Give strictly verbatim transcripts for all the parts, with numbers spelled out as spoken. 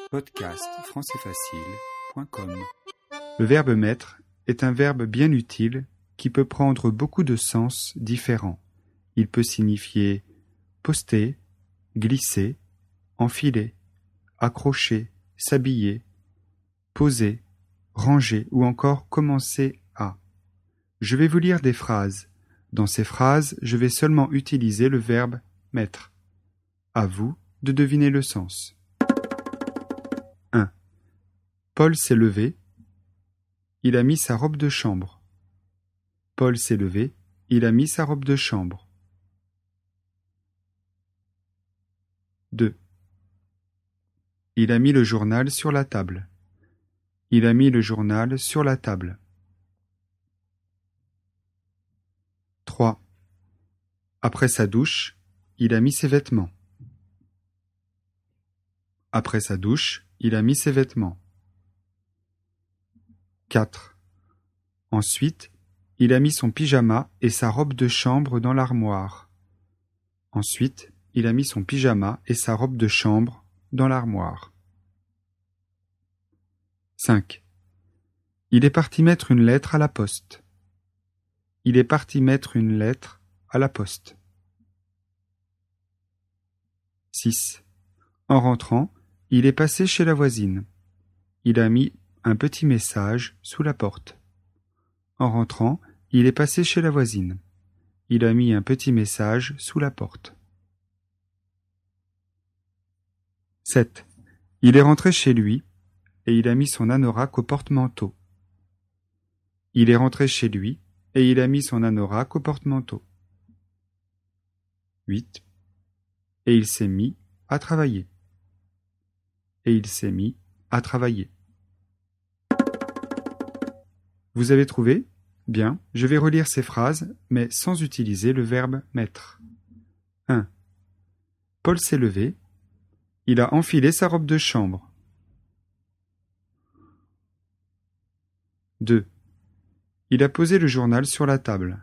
podcast français facile point com. Le verbe mettre est un verbe bien utile qui peut prendre beaucoup de sens différents. Il peut signifier poster, glisser, enfiler, accrocher, s'habiller, poser, ranger ou encore commencer à. Je vais vous lire des phrases. Dans ces phrases, je vais seulement utiliser le verbe mettre. À vous de deviner le sens. un. Paul s'est levé. Il a mis sa robe de chambre. Paul s'est levé. Il a mis sa robe de chambre. deux. Il a mis le journal sur la table. Il a mis le journal sur la table. trois. Après sa douche, il a mis ses vêtements. Après sa douche, il a mis ses vêtements. quatre. Ensuite, il a mis son pyjama et sa robe de chambre dans l'armoire. Ensuite, il a mis son pyjama et sa robe de chambre dans l'armoire. cinq. Il est parti mettre une lettre à la poste. Il est parti mettre une lettre à la poste. six. En rentrant, il est passé chez la voisine. Il a mis un petit message sous la porte. En rentrant, il est passé chez la voisine. Il a mis un petit message sous la porte. sept. Il est rentré chez lui et il a mis son anorak au porte-manteau. Il est rentré chez lui et il a mis son anorak au porte-manteau. huit. Et il s'est mis à travailler. Et il s'est mis à travailler. Vous avez trouvé? Bien, je vais relire ces phrases, mais sans utiliser le verbe mettre. un. Paul s'est levé. Il a enfilé sa robe de chambre. deux. Il a posé le journal sur la table.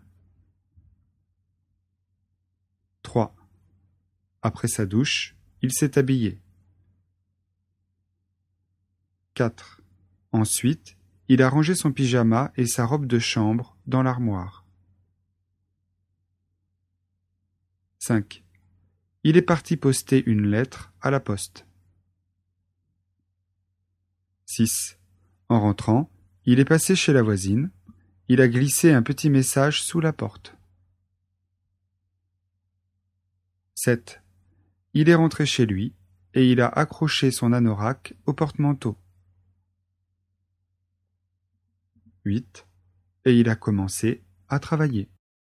trois. Après sa douche, il s'est habillé. quatre. Ensuite, il a rangé son pyjama et sa robe de chambre dans l'armoire. cinq. Il est parti poster une lettre à la poste. six. En rentrant, il est passé chez la voisine. Il a glissé un petit message sous la porte. sept. Il est rentré chez lui et il a accroché son anorak au porte-manteau. huit. Et il a commencé à travailler.